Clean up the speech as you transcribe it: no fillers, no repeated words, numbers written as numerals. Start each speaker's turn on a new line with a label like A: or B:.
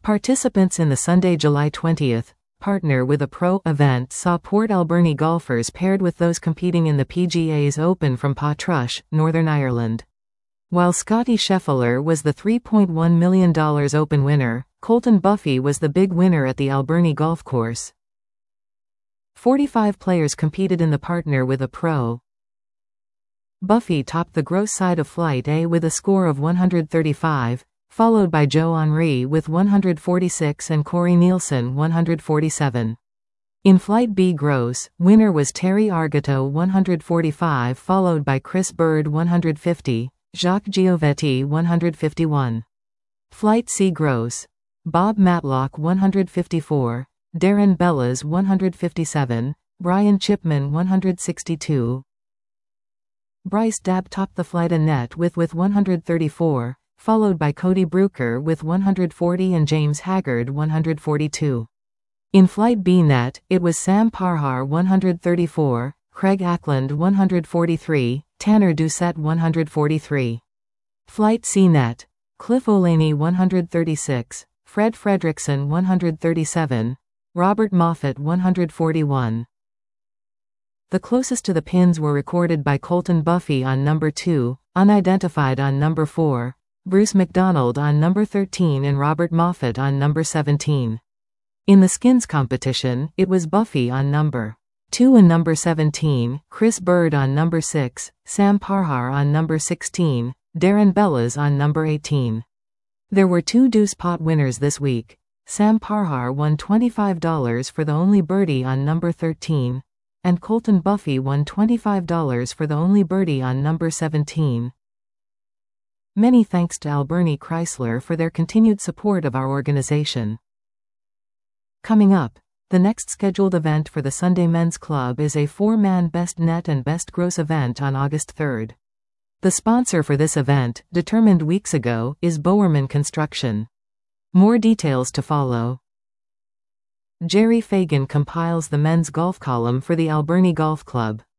A: Participants in the Sunday, July 20th, Partner with a Pro event saw Port Alberni golfers paired with those competing in the PGA's Open from Portrush, Northern Ireland. While Scotty Scheffler was the $3.1 million Open winner, Colton Buffy was the big winner at the Alberni golf course. 45 players competed in the Partner with a Pro. Buffy topped the gross side of Flight A with a score of 135, followed by Joe Henry with 146 and Corey Nielsen 147. In Flight B gross, winner was Terry Argato 145, followed by Chris Bird 150, Jacques Giovetti 151. Flight C gross, Bob Matlock 154, Darren Bellas 157, Brian Chipman 162. Bryce Dabb topped the Flight A net with 134, followed by Cody Brooker with 140 and James Haggard 142. In Flight B net, it was Sam Parhar 134, Craig Ackland 143, Tanner Doucette 143. Flight C net, Cliff Olaney 136, Fred Fredrickson 137, Robert Moffat 141. The closest to the pins were recorded by Colton Buffy on number 2, Unidentified on number 4, Bruce McDonald on number 13 and Robert Moffat on number 17. In the skins competition, it was Buffy on number 2 and number 17, Chris Bird on number 6, Sam Parhar on number 16, Darren Bellas on number 18. There were 2 deuce pot winners this week. Sam Parhar won $25 for the only birdie on number 13, and Colton Buffy won $25 for the only birdie on number 17. Many thanks to Alberni Chrysler for their continued support of our organization. Coming up, the next scheduled event for the Sunday Men's Club is a 4-man Best Net and Best Gross event on August 3rd. The sponsor for this event, determined weeks ago, is Bowerman Construction. More details to follow. Jerry Fagan compiles the men's golf column for the Alberni Golf Club.